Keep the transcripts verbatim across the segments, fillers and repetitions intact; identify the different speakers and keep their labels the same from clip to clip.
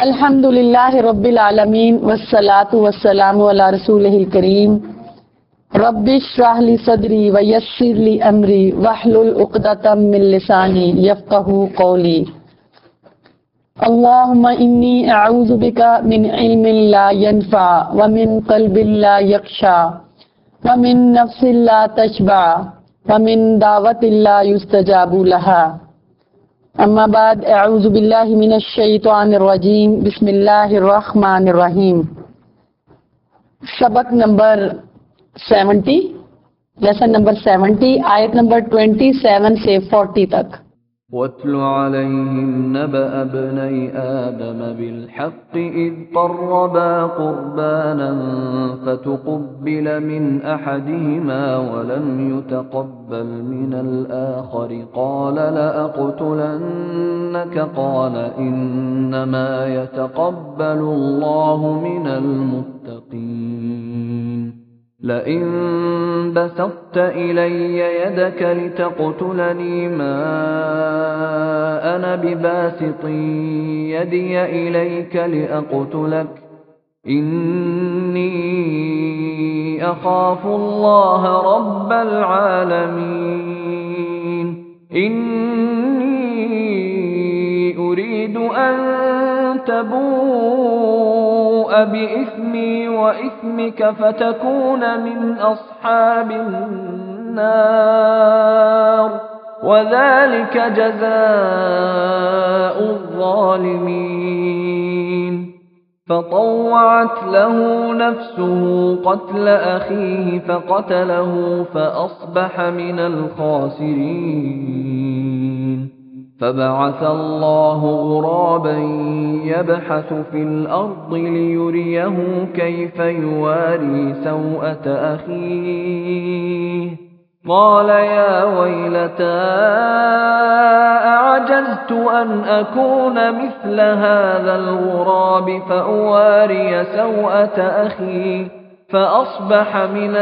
Speaker 1: अल्हम्दुलिल्लाहि रब्बिल आलमीन वस्सलातु वस्सलामु अला रसूलिहिल करीम रब्बि इश्रह ली सदरी व यस्सिर ली अमरी वहलुल उक़दतम मिन लिसानी यफ़क़हू क़ौली। अल्लाहुम्मा इन्नी अऊज़ु बिका मिन इल्मिन ला यनफ़अ व मिन क़ल्बिन ला यख़शा व मिन नफ़्सिन ला तशबअ व मिन दावतिन ला युस्तजाबु लहा। अम्मा बाद अऊज़ु बिल्लाहि मिनश शैतानिर रजीम बिस्मिल्लाहिर रहमानिर रहीम। सबक number seventy, lesson number seventy, आयत नंबर ट्वेंटी सेवन से फोर्टी तक।
Speaker 2: वत्लु अलैहिम नबअ इब्नै आदम बिलहक़्क़ि इज़ क़र्रबा क़ुरबानन फ़तुक़ुब्बिल मिन अहदिहिमा वलम युतक़ब्बल मिनल आख़र क़ाल लअक़्तुलन्नक क़ाल इन्नमा यतक़ब्बलु अल्लाहु मिनल मुत्तक़ीन। लئن बसطت إلي يدك لتقتلني ما أنا بباسط يدي إليك لأقتلك إني أخاف الله رب العالمين إني أريد أن تبوء بإثمي وإثمك فتكون من أصحاب النار وذلك جزاء الظالمين. فطوعت له نفسه قتل أخيه فقتله فأصبح من الخاسرين. فبعث الله غرابا يبحث في الأرض ليريه كيف يواري سوءة أخيه قال يا ويلتى أعجزت أن أكون مثل هذا الغراب فأواري سوءة أخي فأصبح من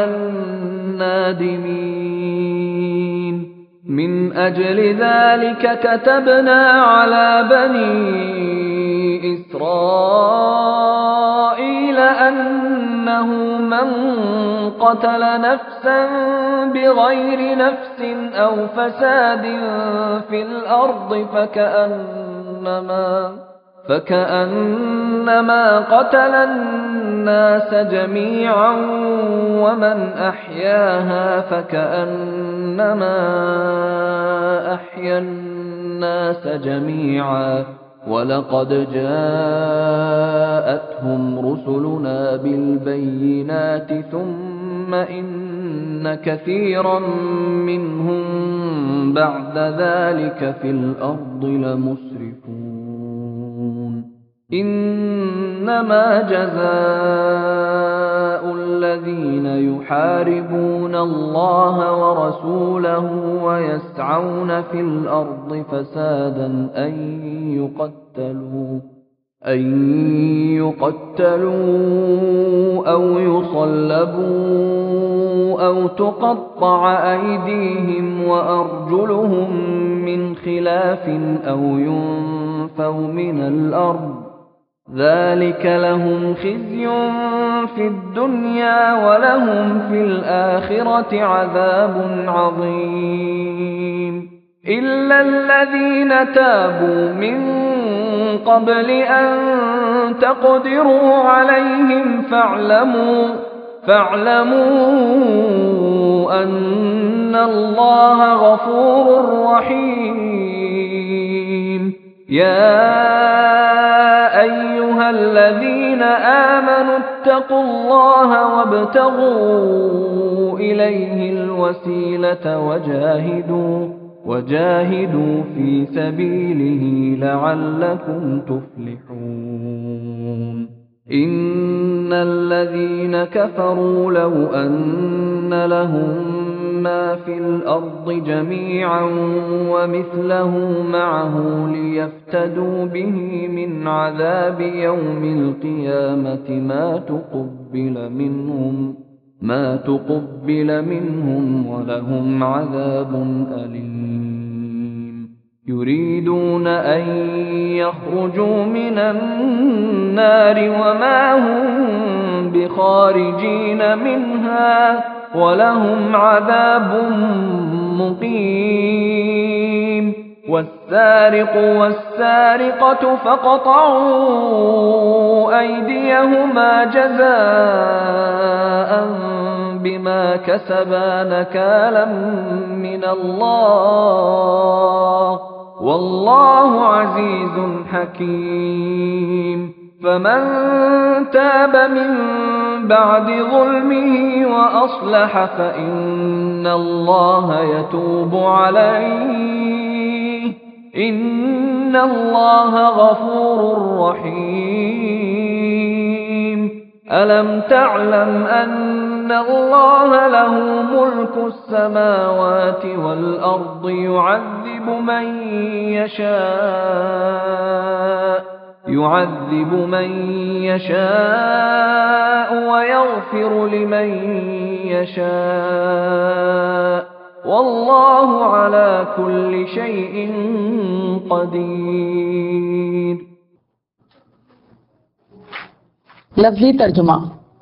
Speaker 2: النادمين. من أجل ذلك كتبنا على بني إسرائيل أنه من قتل نفسا بغير نفس أو فساد في الأرض فكأنما فكأنما قتل الناس جميعا ومن أحياها فكأنما أحيا الناس جميعا ولقد جاءتهم رسلنا بالبينات ثم إن كثيرا منهم بعد ذلك في الأرض لمسرفون. إنما جزاء الذين يحاربون الله ورسوله ويسعون في الأرض فسادا أن يقتلوا أن يقتلوا أو يصلبوا أو تقطع أيديهم وأرجلهم من خلاف أو ينفوا من الأرض ذلك لهم خزي في الدنيا ولهم في الآخرة عذاب عظيم. إلا الذين تابوا من قبل أن تقدروا عليهم فاعلموا فاعلموا أن الله غفور رحيم. يا أيها الذين آمنوا اتقوا الله وابتغوا إليه الوسيلة وجاهدوا وجاهدوا في سبيله لعلكم تفلحون. إن الذين كفروا لو أن لهم ما في الأرض جميعا ومثله معه ليفتدوا به من عذاب يوم القيامة ما تقبل منهم ما تقبل منهم ولهم عذاب أليم. يريدون أن يخرجوا من النار وما هم بخارجين منها ولهم عذاب مقيم والسارق والسارقة فاقطعوا أيديهما جزاء بما كسبا نكالا من الله والله عزيز حكيم فمن تاب من بعد ظلمه وأصلح فإن الله يتوب عليه إن الله غفور رحيم ألم تعلم أن الله له ملك السماوات والأرض يعذب من يشاء يعذب من يشاء ويغفر لمن يشاء والله على كل شيء قدير.
Speaker 1: لفظی ترجمہ.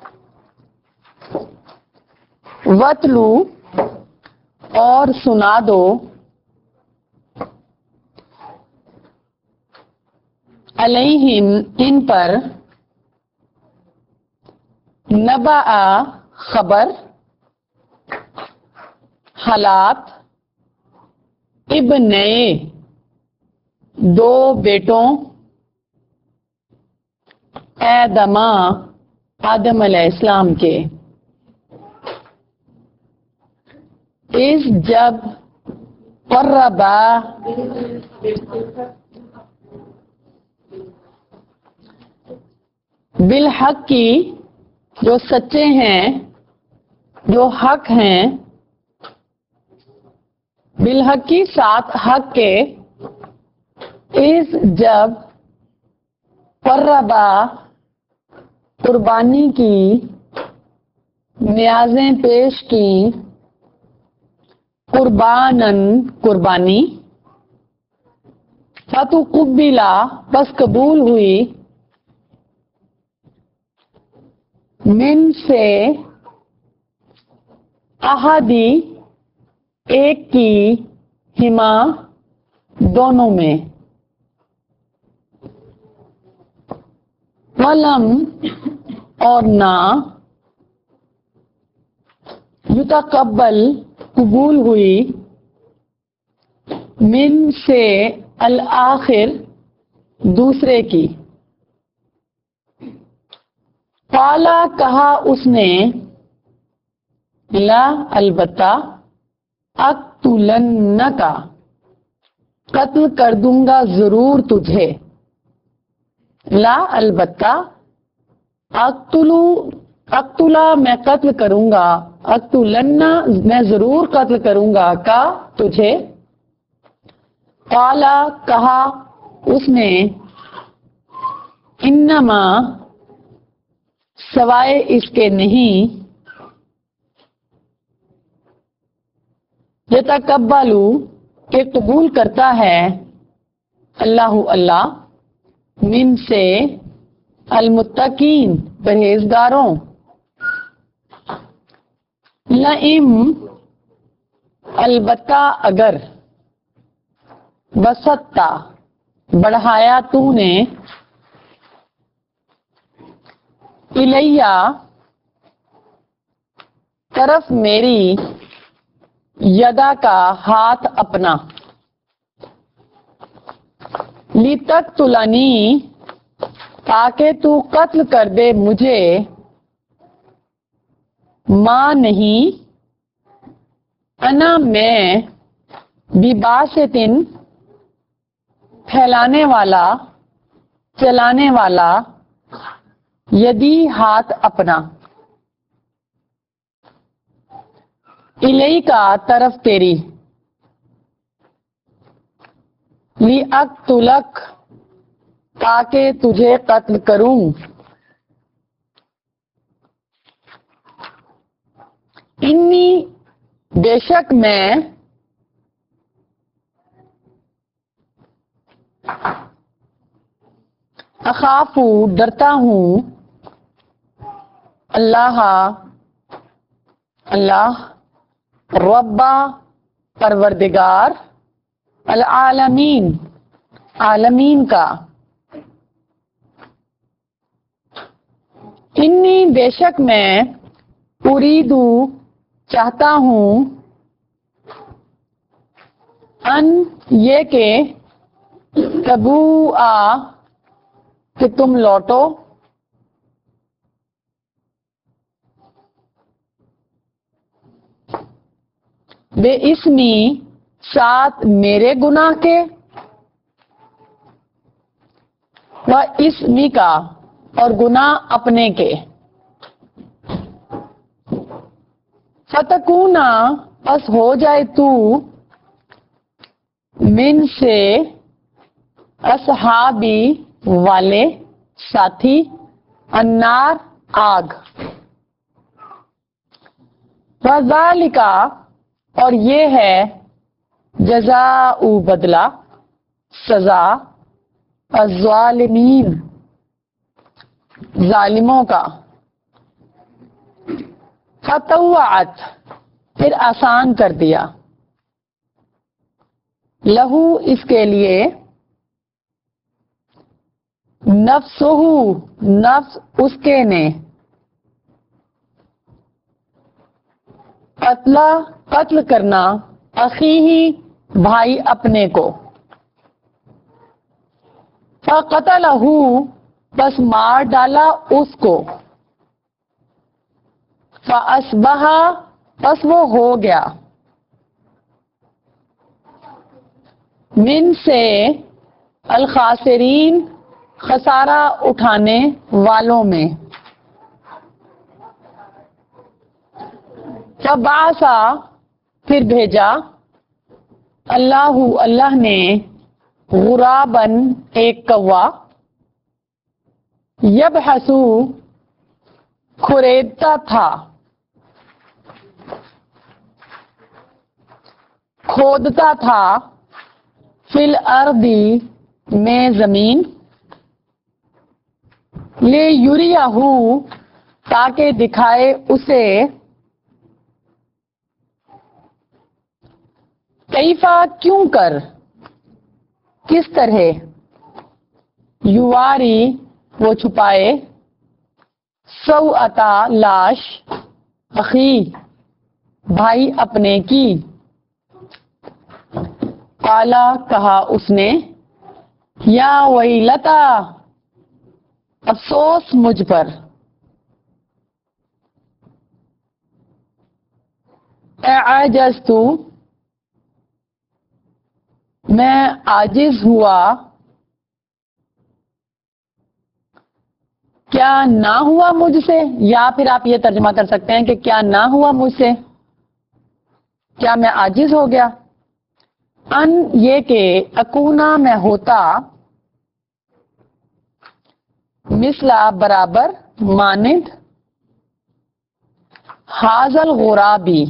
Speaker 1: وَاتْلُو اور سنا دو علیہم ان پر نبأ خبر حالات ابنِ دو بیٹوں آدم آدم علیہ السلام کے اس جب قربا بالحق کی جو سچے ہیں جو حق ہیں بالحق کی ساتھ حق کے اس جب قربا قربانی کی نیازیں پیش کی قربانن قربانی فتقبلا بس قبول ہوئی من سے احدی ایک کی ہما دونوں میں ولم اور نہ یتقبل قبول ہوئی من سے الآخر دوسرے کی قالا کہا اس نے لا البتہ اقتلنکا قتل کر دوں گا ضرور تجھے لا البتہ اقتلو اقتلا میں قتل کروں گا اقتلنا میں ضرور قتل کروں گا کا تجھے قالا کہا اس نے انما سوائے اس کے نہیں یتقبلو کہ قبول کرتا ہے اللہ اللہ من سے المتقین پرہیزگاروں لئم البتہ اگر بسطتا بڑھایا تو نے الیہ طرف میری یدا کا ہاتھ اپنا لتقتلنی تاکہ تو قتل کر دے مجھے ماں نہیں انا میں بباسطن پھیلانے والا چلانے والا یدی ہاتھ اپنا الی کا طرف تیری لِأَقْتُلَكَ تاکہ تجھے قتل کروں انی بے شک میں اخافو ڈرتا ہوں، اللہ اللہ، ربا پروردگار، العالمین عالمین کا، انی بے شک میں، اریدو چاہتا ہوں، ان یہ کہ تبوء کہ تم لوٹو، بے اسمی ساتھ میرے گناہ کے، و اسمی کا اور گناہ اپنے کے، فتکونا پس ہو جائے تو، من سے اصحابی والے ساتھی، النار آگ، وذالک اور یہ ہے، جزاء بدلہ سزا، الظالمین ظالموں کا، فطوعت پھر آسان کر دیا، لہو اس کے لیے، نفسہ نفس اس کے نے، قتل قتل کرنا، اخیہ بھائی اپنے کو، فقتلہ بس مار ڈالا اس کو، فاصبح بس وہ ہو گیا، من سے الخاسرین خسارہ اٹھانے والوں میں، فبعثا پھر بھیجا، اللہ اللہ نے، غراباً ایک کوا، یبحثو کھریدتا تھا، کھودتا تھا، فی الارض میں زمین، لیریہ تاکہ دکھائے اسے، کیفا کیوں کر، کس طرح، یواری وہ چھپائے، سوءتا لاش، اخی بھائی اپنے کی، قالا کہا اس نے، یا ویلتا افسوس مجھ پر، اعجزت میں عاجز ہوا، کیا نہ ہوا مجھ سے، یا پھر آپ یہ ترجمہ کر سکتے ہیں کہ کیا نہ ہوا مجھ سے، کیا میں عاجز ہو گیا، ان یہ کہ اکونا میں ہوتا، مثلا برابر، مانند، حاضل غرابی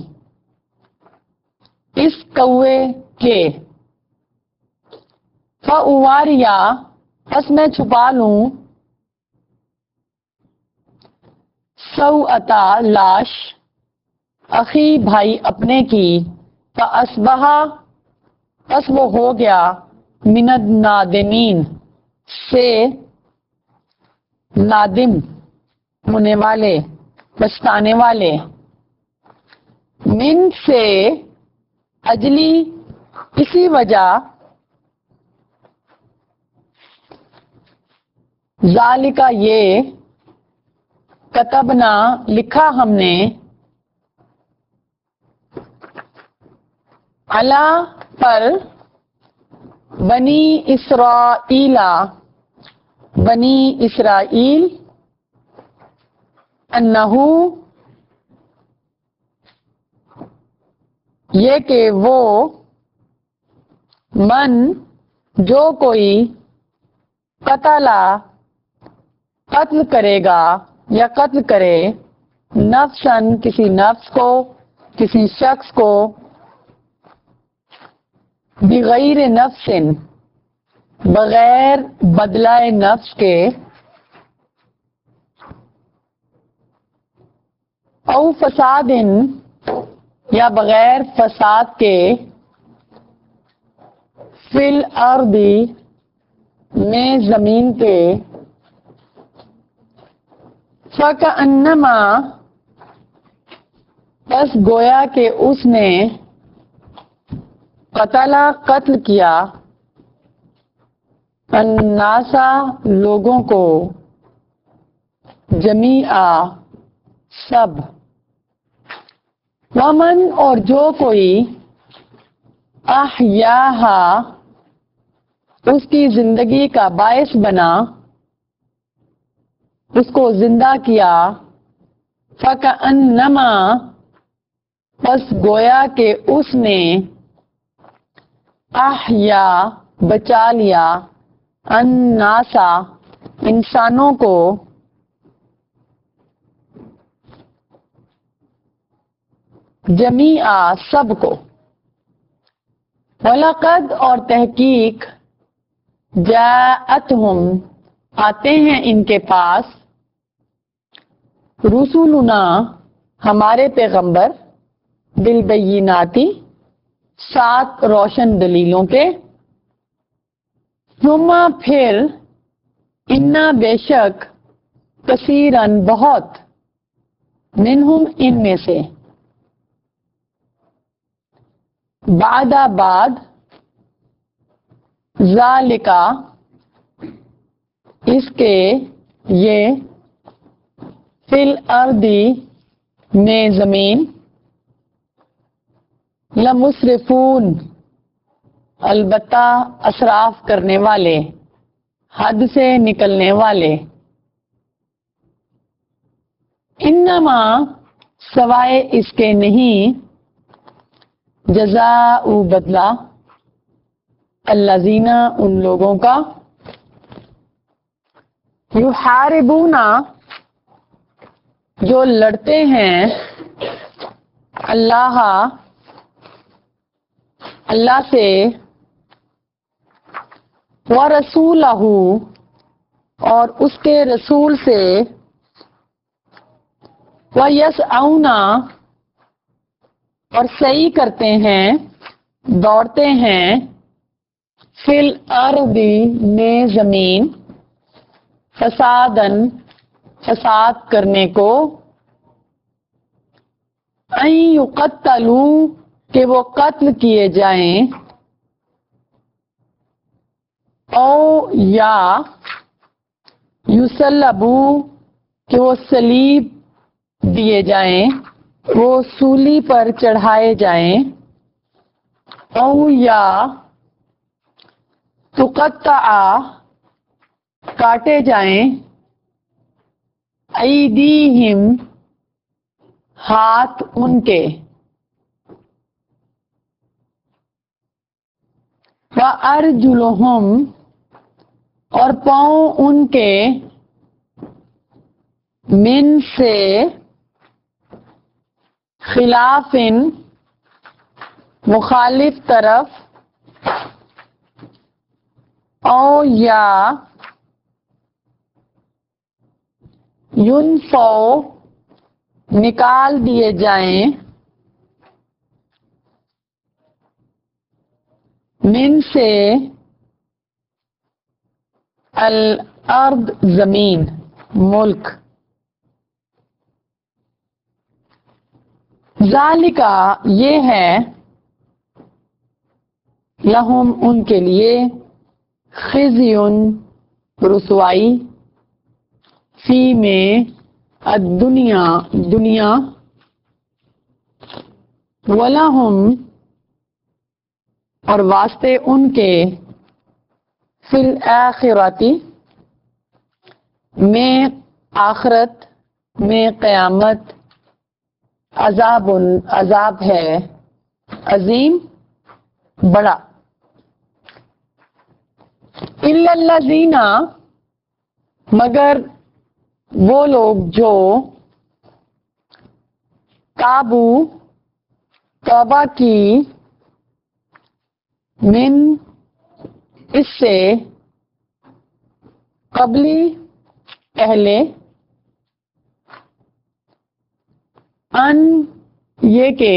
Speaker 1: اس کوے کے، فاواریا پس میں چھپا لوں، سوءتا لاش، اخی بھائی اپنے کی، فاصبح پس وہ ہو گیا، من النادمین سے نادم ہونے والے، پچھتانے والے، من سے اجلی اسی وجہ، ذالک یہ، کتبنا لکھا ہم نے، علی پر، بنی اسرائیل بنی اسرائیل، انہو یہ کہ وہ، من جو کوئی، قتل قتل کرے گا یا قتل کرے، نفسن کسی نفس کو، کسی شخص کو، بغیر نفس بغیر بدلہ نفس کے او فساد یا بغیر فساد کے فی الارض میں زمین کے فکأنما بس گویا کہ اس نے قتلا قتل کیا الناسا لوگوں کو جمیعا سب ومن اور جو کوئی احیاہا اس کی زندگی کا باعث بنا اس کو زندہ کیا فکأنما بس گویا کہ اس نے احیا بچا لیا الناسا انسانوں کو جمیعا سب کو وَلَقَدْ اور تحقیق جاءتہم آتے ہیں ان کے پاس رسولنا ہمارے پیغمبر بالبیناتی سات روشن دلیلوں کے ثم پھر انا بے شک کثیرن بہت منہم ان میں سے بعد بعد ذالکا اس کے یہ فی الارض میں زمین لمسرفون البتہ اسراف کرنے والے حد سے نکلنے والے انما سوائے اس کے نہیں جزاء بدلہ الذین ان لوگوں کا یحاربون جو لڑتے ہیں اللہ اللہ سے ورسولہ اور اس کے رسول سے ویسعون اور صحیح کرتے ہیں دوڑتے ہیں فی الارض میں زمین فسادن فساد کرنے کو ان یقتلوا کہ وہ قتل کیے جائیں او یا یسلبو کہ وہ صلیب دیے جائیں وہ سولی پر چڑھائے جائیں او یا تقطع کاٹے جائیں ایدیہم ہاتھ ان کے وَأَرْجُلُهُمْ اور پاؤں ان کے من سے خلاف مخالف طرف او یا ينفو نکال دیے جائیں من سے الارض زمین ملک ذالکا یہ ہے لہم ان کے لیے خزیٌ رسوائی فی میں الدنیا دنیا ولہم اور واسطے ان کے فی الآخرتی میں آخرت میں قیامت عذاب عذاب ہے عظیم بڑا الا الذین مگر وہ لوگ جو تابو توبہ کی من اس سے قبلی پہلے ان یہ کہ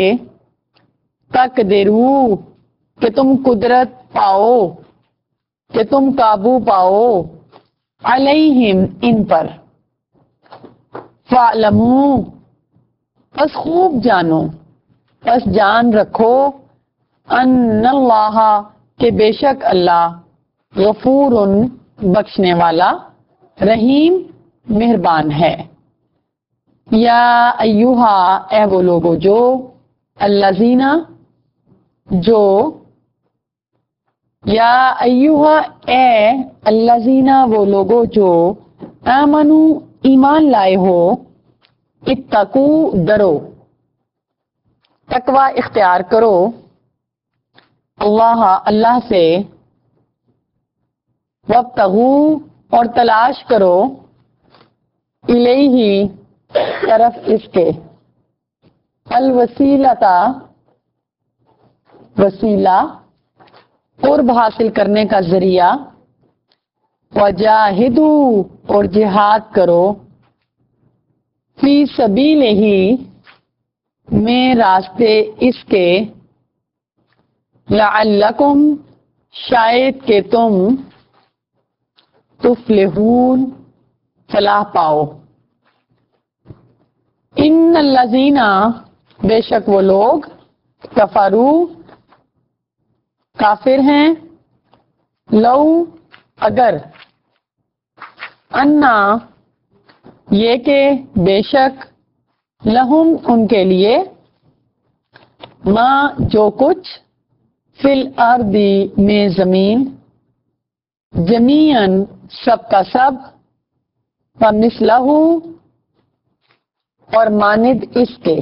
Speaker 1: تقدرو کہ تم قدرت پاؤ، کہ تم قابو پاؤ، علیہم ان پر، فَاعْلَمُوا پس خوب جانو، پس جان رکھو، ان اللہ کہ بے شک اللہ غفور بخشنے والا، رحیم مہربان ہے۔ یا ایہا اے وہ لوگو جو، الذین جو، یا ایہا اے الذین وہ لوگو جو، آمنو ایمان لائے ہو، اتقو ڈرو، تقوی اختیار کرو، اللہ اللہ سے، وابتغوا اور تلاش کرو، الیہ طرف اس کے، الوسیلتا وسیلہ، قرب حاصل کرنے کا ذریعہ، وجاہدوا اور جہاد کرو، فی سبیلہ میں راستے اس کے، لعلکم شاید کہ تم تفلحون فلاح پاؤ۔ ان الذین بے شک وہ لوگ، کفرو کافر ہیں، لو اگر، انا یہ کہ بے شک، لہم ان کے لیے، ما جو کچھ، فی الارض میں زمین، جمیعاً سب کا سب، ومثلہ اور مانند اس کے،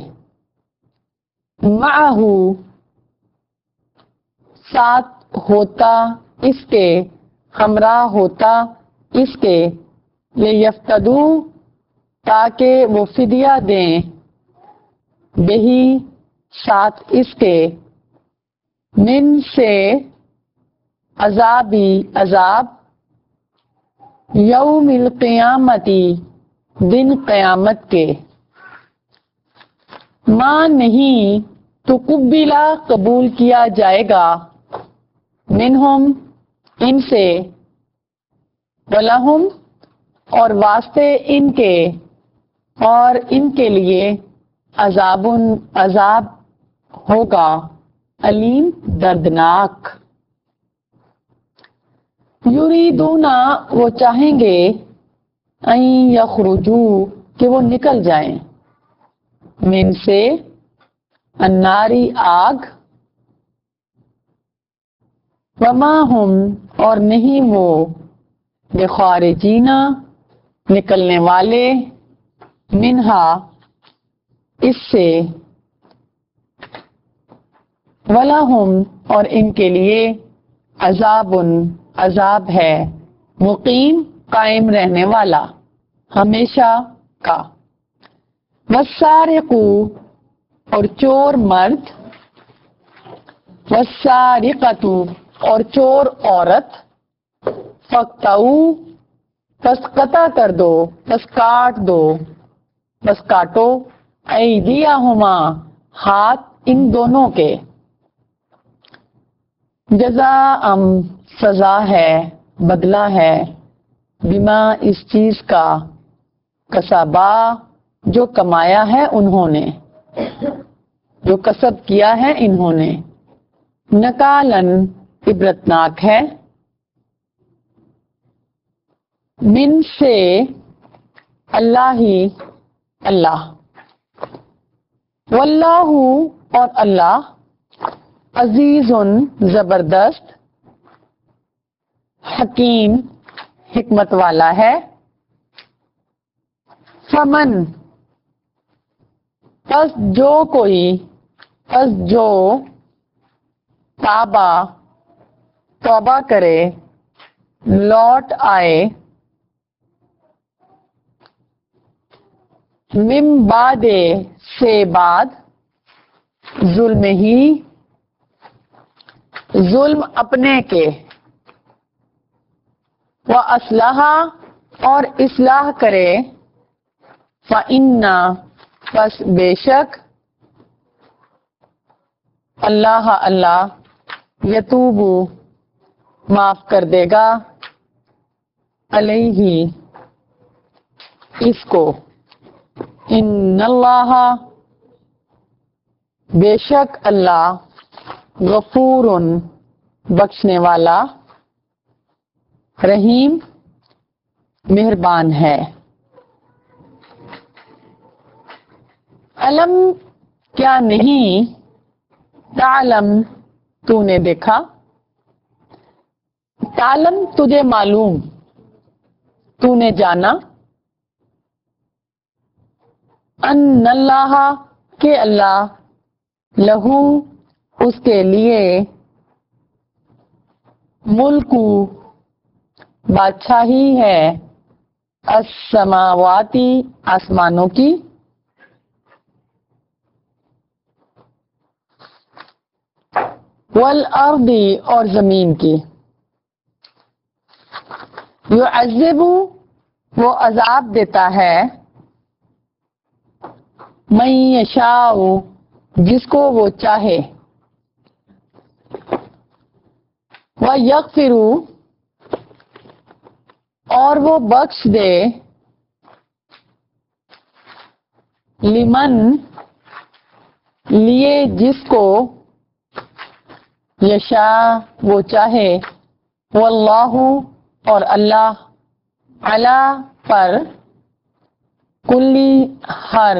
Speaker 1: معہ ساتھ ہوتا اس کے، ہمراہ ہوتا اس کے، لیفتدو تاکہ وہ فدیہ دیں، بہی ساتھ اس کے، من سے عذابی عذاب، یوم القیامتی دن قیامت کے، ماں نہیں تو قبلہ قبول کیا جائے گا، منہم ان سے، ولہم اور واسطے ان کے، اور ان کے لیے، عذاب عذاب ہوگا، علیم دردناک۔ یریدونا وہ چاہیں گے، ان یخرجو کہ وہ نکل جائیں، من سے الناری آگ، وما ہم اور نہیں وہ، بخارجین نکلنے والے، منہا اس سے، ولہم اور ان کے لیے، عذاب عذاب ہے، مقیم قائم رہنے والا، ہمیشہ کا، والسارق اور چور مرد، والسارقۃ اور چور عورت، فاقطعوا پس قطع کر دو، پس کاٹ دو، پس کاٹو، ایدیہما ہاتھ ان دونوں کے، جزاء سزا ہے، بدلہ ہے، بما اس چیز کا، کسبا جو کمایا ہے انہوں نے، جو کسب کیا ہے انہوں نے، نکالن عبرتناک ہے، من سے اللہ ہی اللہ، واللہ اور اللہ، عزیز زبردست، حکیم حکمت والا ہے، فمن پس جو کوئی، پس جو تابا توبہ کرے، لوٹ آئے، من بعد سے بعد، ظلم ہی ظلم اپنے کے، وَأَصْلَحَ اور اصلاح کرے فَإِنَّ پس بے شک اللہ اللہ یتوب معاف کر دے گا علیہ اس کو ان اللہ بے شک اللہ غفور بخشنے والا رحیم مہربان ہے. علم کیا نہیں تعلم تو نے دیکھا تعلم تجھے معلوم تو نے جانا ان اللہ کہ اللہ لہو اس کے لیے ملک بادشاہی ہے السماواتی آسمانوں کی والارض اور زمین کی یعذب وہ عذاب دیتا ہے من یشاء جس کو وہ چاہے وَيَغْفِرُ اور وہ بخش دے لمن لیے جس کو یشاء وہ چاہے واللہ اور اللہ علی پر کلی ہر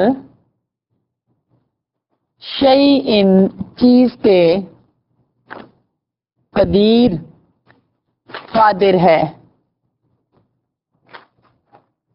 Speaker 1: شیء چیز کے قدیر قادر ہے.